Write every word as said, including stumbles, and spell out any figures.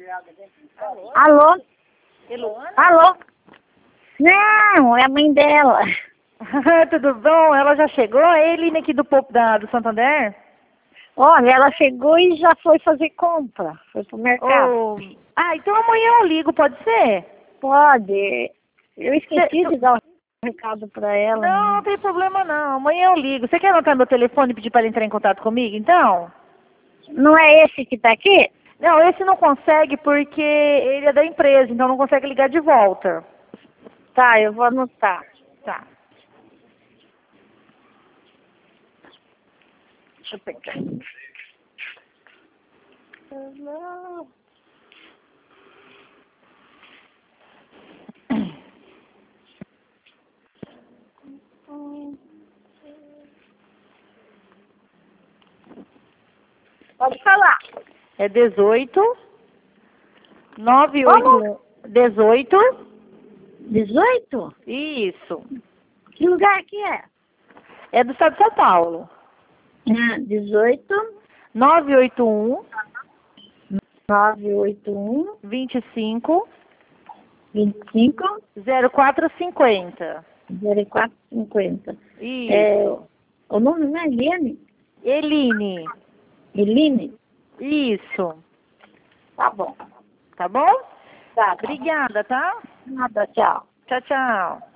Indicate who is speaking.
Speaker 1: Alô?
Speaker 2: Eloana?
Speaker 1: Alô? Não, é a mãe dela.
Speaker 2: Tudo bom? Ela já chegou? É a Eline aqui do Pop da, do Santander?
Speaker 1: Olha, ela chegou e já foi fazer compra. Foi pro mercado.
Speaker 2: Oh. Ah, então amanhã eu ligo, pode ser?
Speaker 1: Pode. Eu esqueci
Speaker 2: Cê-
Speaker 1: de dar um recado pra ela.
Speaker 2: Não, não tem problema não. Amanhã eu ligo. Você quer anotar meu telefone e pedir para ela entrar em contato comigo, então?
Speaker 1: Não é esse que tá aqui?
Speaker 2: Não, esse não consegue porque ele é da empresa, então não consegue ligar de volta.
Speaker 1: Tá, eu vou anotar.
Speaker 2: Tá.
Speaker 1: Deixa eu pegar. Não. Pode falar.
Speaker 2: É dezoito, nove oito um, dezoito,
Speaker 1: dezoito?
Speaker 2: isso.
Speaker 1: Que lugar que é?
Speaker 2: É do estado de São Paulo.
Speaker 1: Ah, dezoito,
Speaker 2: nove oito um,
Speaker 1: nove oito um,
Speaker 2: vinte e cinco,
Speaker 1: vinte e cinco,
Speaker 2: zero quatro cinquenta.
Speaker 1: zero quatro cinquenta.
Speaker 2: Isso.
Speaker 1: É, o nome não é Eliane?
Speaker 2: Eline.
Speaker 1: Eline?
Speaker 2: Isso.
Speaker 1: Tá bom.
Speaker 2: Tá bom?
Speaker 1: Tá, tá.
Speaker 2: Obrigada, tá?
Speaker 1: Nada, tchau.
Speaker 2: Tchau, tchau.